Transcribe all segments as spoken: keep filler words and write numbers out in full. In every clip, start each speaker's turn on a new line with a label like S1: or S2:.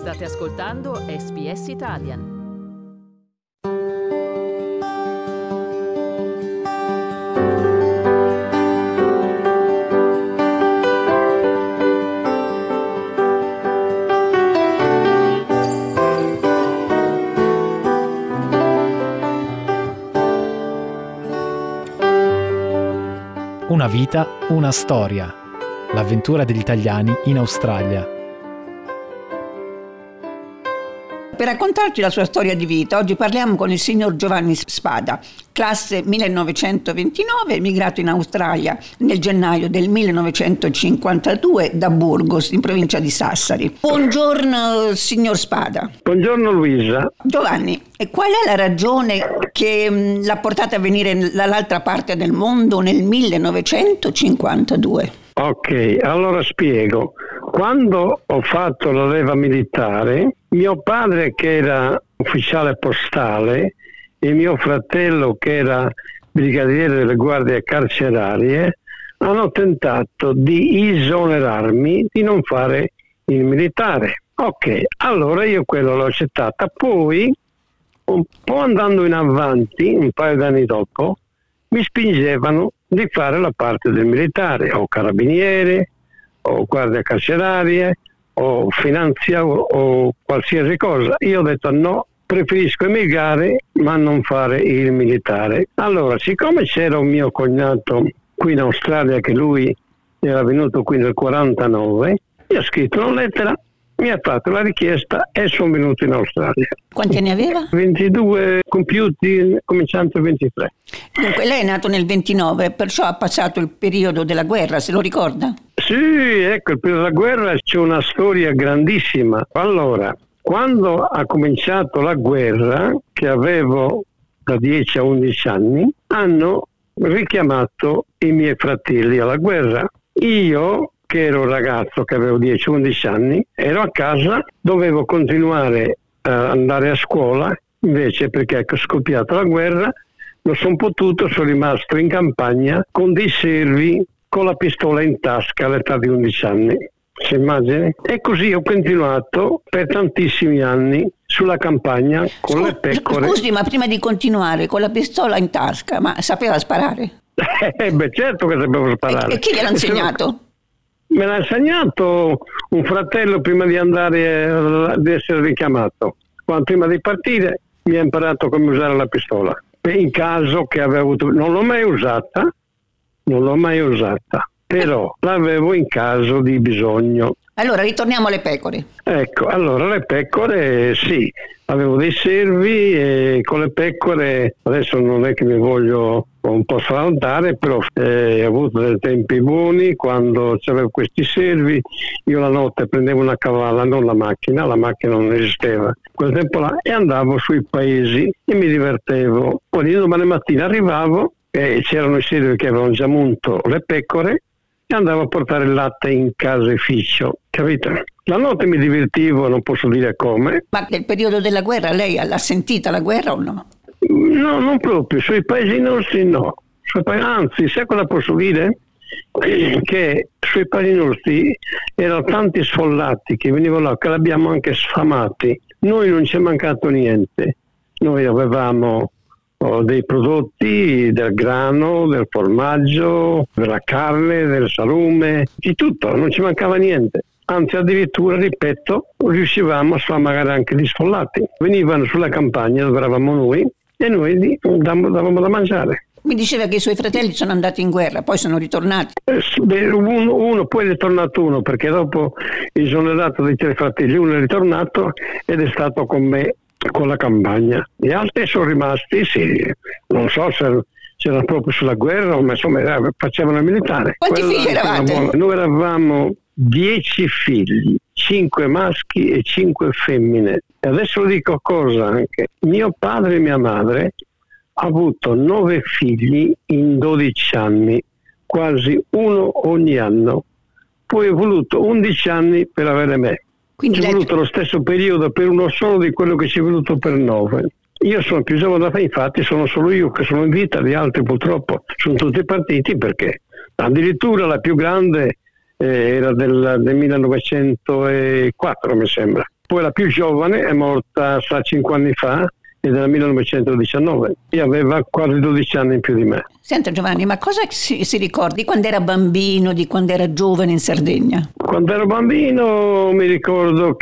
S1: State ascoltando S B S Italian.
S2: Una vita, una storia. L'avventura degli italiani in Australia.
S3: Per raccontarci la sua storia di vita, oggi parliamo con il signor Giovanni Spada, classe millenovecentoventinove, emigrato in Australia nel gennaio del millenovecentocinquantadue da Burgos, in provincia di Sassari. Buongiorno, signor Spada.
S4: Buongiorno, Luisa.
S3: Giovanni, e qual è la ragione che mh, l'ha portata a venire dall'altra parte del mondo nel millenovecentocinquantadue?
S4: Ok, allora spiego. Quando ho fatto la leva militare, mio padre, che era ufficiale postale, e mio fratello, che era brigadiere delle guardie carcerarie, hanno tentato di esonerarmi di non fare il militare. Ok, allora io quello l'ho accettata. Poi, un po' andando in avanti, un paio d'anni dopo, mi spingevano di fare la parte del militare, o carabiniere, o guardia carcerarie, o finanzia, o, o qualsiasi cosa. Io ho detto no, preferisco emigrare ma non fare il militare. Allora, siccome c'era un mio cognato qui in Australia, che lui era venuto qui nel quarantanove, io ho scritto una lettera, mi ha fatto la richiesta e sono venuto in Australia.
S3: Quanti anni aveva?
S4: ventidue compiuti, cominciando il ventitré.
S3: Dunque, lei è nato nel ventinove, perciò ha passato il periodo della guerra, se lo ricorda?
S4: Sì, ecco, il periodo della guerra c'è una storia grandissima. Allora, quando ha cominciato la guerra, che avevo da dieci a undici anni, hanno richiamato i miei fratelli alla guerra. Io, che ero un ragazzo che avevo dieci undici anni, ero a casa, dovevo continuare a andare a scuola, invece perché è scoppiata la guerra non sono potuto, sono rimasto in campagna con dei servi con la pistola in tasca all'età di undici anni. Si immagini? E così ho continuato per tantissimi anni sulla campagna con
S3: Scusi,
S4: le pecore.
S3: Scusi, ma prima di continuare con la pistola in tasca, ma sapeva sparare?
S4: Eh beh, certo che sapevo sparare.
S3: E, e chi gliel'ha insegnato?
S4: Me l'ha insegnato un fratello prima di andare a essere richiamato. Quando prima di partire mi ha imparato come usare la pistola. In caso che avevo avuto, non l'ho mai usata, non l'ho mai usata, però l'avevo in caso di bisogno.
S3: Allora ritorniamo alle pecore.
S4: Ecco, allora le pecore, sì, avevo dei servi e con le pecore, adesso non è che mi voglio un po' sfrontare, però eh, ho avuto dei tempi buoni quando c'avevo questi servi. Io la notte prendevo una cavalla, non la macchina, la macchina non esisteva quel tempo là, e andavo sui paesi e mi divertevo. Poi domani mattina arrivavo e c'erano i servi che avevano già munto le pecore e andavo a portare il latte in caseificio, capite? La notte mi divertivo, non posso dire come.
S3: Ma nel periodo della guerra lei l'ha sentita la guerra o no?
S4: No, non proprio, sui paesi nostri no. Sui paesi, anzi, sai cosa posso dire? Che sui paesi nostri erano tanti sfollati che venivano là, che l'abbiamo anche sfamati. Noi non ci è mancato niente. Noi avevamo oh, dei prodotti, del grano, del formaggio, della carne, del salume, di tutto, non ci mancava niente. Anzi, addirittura, ripeto, riuscivamo a sfamare anche gli sfollati. Venivano sulla campagna dove eravamo noi e noi davamo da mangiare.
S3: Mi diceva che i suoi fratelli sono andati in guerra, poi sono ritornati.
S4: Eh, beh, uno, uno, poi è ritornato uno, perché dopo esonerato dei tre fratelli, uno è ritornato ed è stato con me con la campagna. Gli altri sono rimasti, sì, non so se c'era proprio sulla guerra, ma insomma facevano il militare.
S3: Quanti Quella figli eravate?
S4: Buona... Noi eravamo dieci figli, cinque maschi e cinque femmine. E adesso dico cosa anche. Mio padre e mia madre ha avuto nove figli in dodici anni, quasi uno ogni anno. Poi ho voluto undici anni per avere me. Quindi ci è voluto lo stesso periodo per uno solo di quello che ci è voluto per nove. Io sono più giovane da me, infatti sono solo io che sono in vita, gli altri purtroppo sono tutti partiti, perché addirittura la più grande eh, era del, del millenovecentoquattro, mi sembra. Poi la più giovane è morta sa cinque anni fa, ed era millenovecentodiciannove, e aveva quasi dodici anni in più di me.
S3: Senta Giovanni, ma cosa si, si ricordi quando era bambino, di quando era giovane in Sardegna?
S4: Quando ero bambino mi ricordo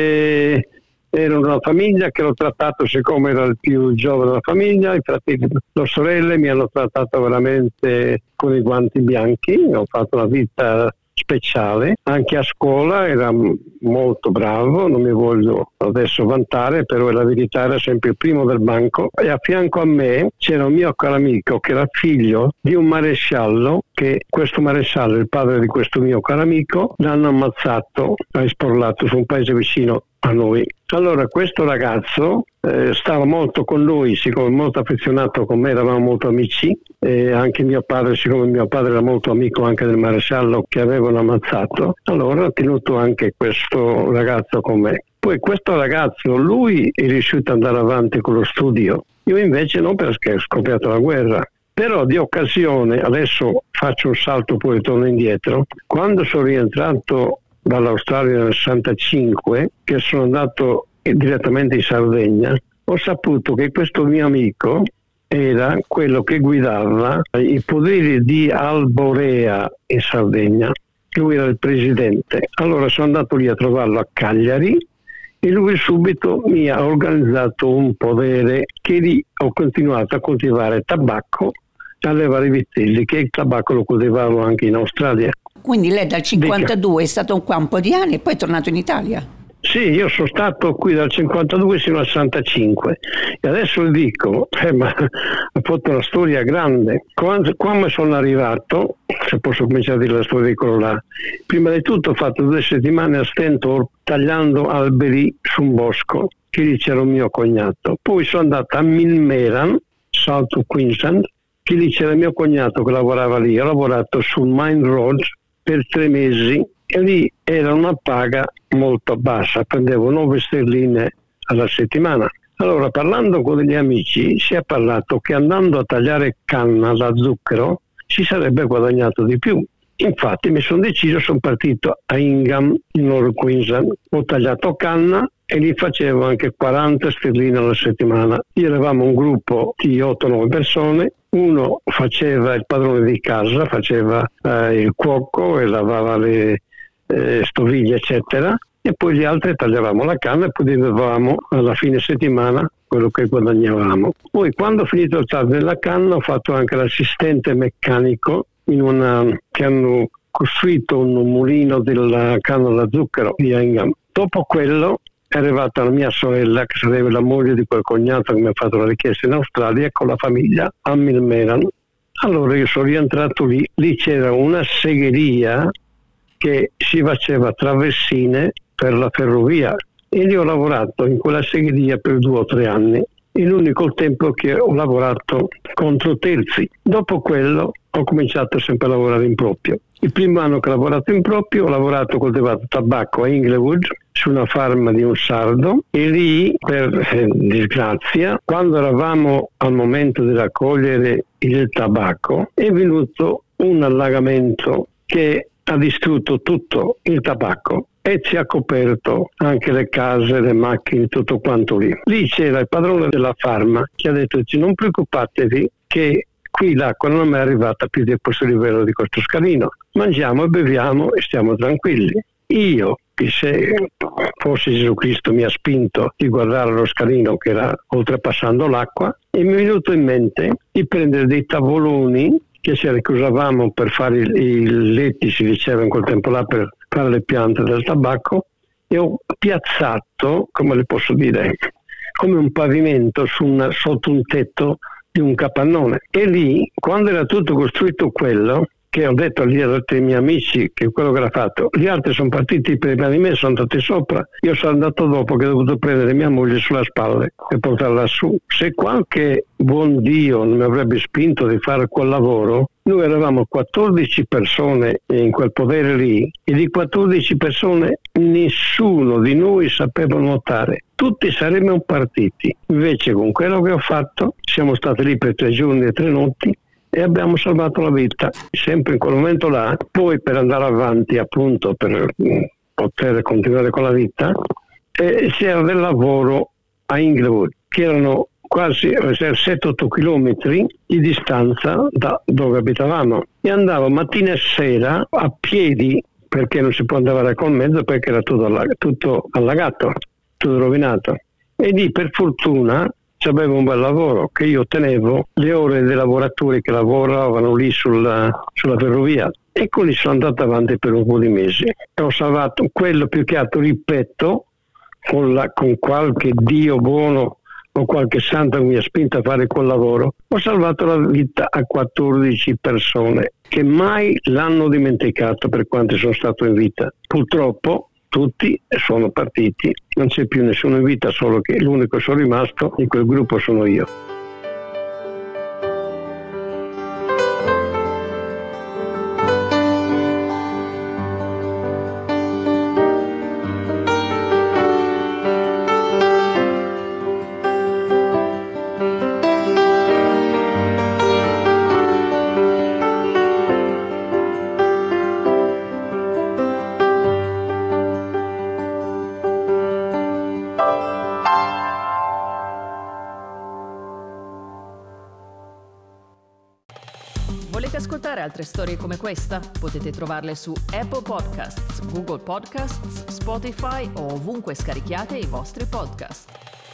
S4: che ero in una famiglia che l'ho trattato, siccome era il più giovane della famiglia, i fratelli, le sorelle mi hanno trattato veramente con i guanti bianchi, ho fatto una vita speciale, anche a scuola era molto bravo, non mi voglio adesso vantare, però la verità era sempre il primo del banco, e a fianco a me c'era un mio caro amico che era figlio di un maresciallo, che questo maresciallo, il padre di questo mio caro amico, l'hanno ammazzato a Esporlato, su un paese vicino a noi. Allora questo ragazzo eh, stava molto con lui, siccome molto affezionato con me, eravamo molto amici, e anche mio padre, siccome mio padre era molto amico anche del maresciallo che avevano ammazzato, allora ha tenuto anche questo ragazzo con me. Poi questo ragazzo, lui è riuscito ad andare avanti con lo studio, io invece no, perché ho scoppiato la guerra. Però di occasione, adesso faccio un salto poi torno indietro, quando sono rientrato dall'Australia nel sessantacinque, che sono andato direttamente in Sardegna, ho saputo che questo mio amico era quello che guidava i poderi di Alborea in Sardegna. Lui era il presidente. Allora sono andato lì a trovarlo a Cagliari e lui subito mi ha organizzato un podere che lì ho continuato a coltivare tabacco e allevare i vitelli, che il tabacco lo coltivavo anche in Australia.
S3: Quindi lei dal cinquantadue è stato qua un po' di anni e poi è tornato in Italia?
S4: Sì, io sono stato qui dal cinquantadue fino al sessantacinque e adesso le dico, eh, ma ho fatto una storia grande. Quando, quando sono arrivato, se posso cominciare a dire la storia di quello là, prima di tutto ho fatto due settimane a Stentor tagliando alberi su un bosco, che lì c'era un mio cognato. Poi sono andato a Millmerran, South Queensland, che lì c'era mio cognato che lavorava lì. Ho lavorato sul Mine Road per tre mesi e lì era una paga molto bassa, prendevo nove sterline alla settimana. Allora, parlando con degli amici, si è parlato che andando a tagliare canna da zucchero si sarebbe guadagnato di più. Infatti mi sono deciso, sono partito a Ingham, in Nord Queensland, ho tagliato canna e lì facevo anche quaranta sterline alla settimana. Io eravamo un gruppo di otto nove persone, uno faceva il padrone di casa, faceva eh, il cuoco e lavava le eh, stoviglie eccetera, e poi gli altri tagliavamo la canna e poi dividevamo alla fine settimana quello che guadagnavamo. Poi quando ho finito il taglio della canna ho fatto anche l'assistente meccanico in una, che hanno costruito un mulino della canna da zucchero di Ingham. Dopo quello è arrivata la mia sorella, che sarebbe la moglie di quel cognato che mi ha fatto la richiesta in Australia, con la famiglia a Millmerran. Allora io sono rientrato lì, lì c'era una segheria che si faceva traversine per la ferrovia e lì ho lavorato in quella segheria per due o tre anni. È l'unico tempo che ho lavorato contro terzi. Dopo quello ho cominciato sempre a lavorare in proprio. Il primo anno che ho lavorato in proprio ho lavorato coltivato tabacco a Inglewood su una farma di un sardo e lì, per eh, disgrazia, quando eravamo al momento di raccogliere il tabacco è venuto un allagamento che ha distrutto tutto il tabacco e ci ha coperto anche le case, le macchine, tutto quanto lì. Lì c'era il padrone della farma che ha detto: non preoccupatevi che qui l'acqua non è arrivata più di questo livello di questo scalino, mangiamo e beviamo e stiamo tranquilli. Io, che se forse Gesù Cristo mi ha spinto di guardare lo scalino che era oltrepassando l'acqua, e mi è venuto in mente di prendere dei tavoloni che ce che usavamo per fare i, i letti, si diceva in quel tempo là, per fare le piante del tabacco, e ho piazzato, come le posso dire, come un pavimento su una, sotto un tetto di un capannone. E lì, quando era tutto costruito quello, che ho detto agli altri miei amici che quello che era fatto, gli altri sono partiti prima di me, sono andati sopra, io sono andato dopo che ho dovuto prendere mia moglie sulla spalle e portarla su. Se qualche buon Dio non mi avrebbe spinto di fare quel lavoro, noi eravamo quattordici persone in quel podere lì e di quattordici persone nessuno di noi sapeva nuotare. Tutti saremmo partiti. Invece con quello che ho fatto siamo stati lì per tre giorni e tre notti e abbiamo salvato la vita, sempre in quel momento là. Poi per andare avanti, appunto, per poter continuare con la vita, e c'era del lavoro a Inglewood, che erano quasi sette otto chilometri di distanza da dove abitavamo, e andavo mattina e sera a piedi, perché non si può andare col mezzo perché era tutto, allag- tutto allagato, tutto rovinato. E lì per fortuna c'avevo un bel lavoro, che io tenevo le ore dei lavoratori che lavoravano lì sulla, sulla ferrovia, e così sono andato avanti per un po' di mesi e ho salvato quello, più che altro ripeto, con, la, con qualche Dio buono o qualche santo che mi ha spinto a fare quel lavoro, ho salvato la vita a quattordici persone che mai l'hanno dimenticato per quanto sono stato in vita. Purtroppo tutti sono partiti, non c'è più nessuno in vita, solo che l'unico che sono rimasto in quel gruppo sono io.
S1: Volete ascoltare altre storie come questa? Potete trovarle su Apple Podcasts, Google Podcasts, Spotify o ovunque scarichiate i vostri podcast.